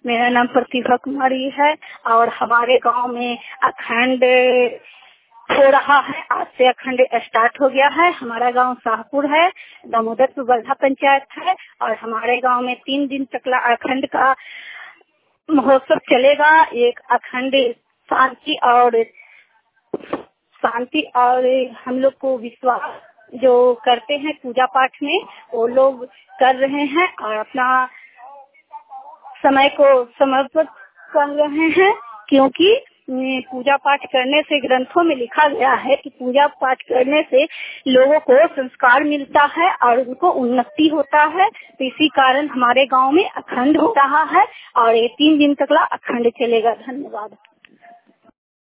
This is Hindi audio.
मेरा नाम प्रतिभा कुमारी है और हमारे गांव में अखंड हो रहा है। आज से अखंड स्टार्ट हो गया है। हमारा गांव शाहपुर है, दामोदरपुर बल्हा पंचायत है और हमारे गांव में 3 दिन तक अखंड का महोत्सव चलेगा। एक अखंड शांति और हम लोग को विश्वास जो करते हैं पूजा पाठ में, वो लोग कर रहे हैं और अपना समय को समर्पित कर रहे हैं, क्योंकि पूजा पाठ करने से ग्रंथों में लिखा गया है कि पूजा पाठ करने से लोगों को संस्कार मिलता है और उनको उन्नति होता है। तो इसी कारण हमारे गांव में अखंड हो रहा है और ये 3 दिन तक अखंड चलेगा। धन्यवाद।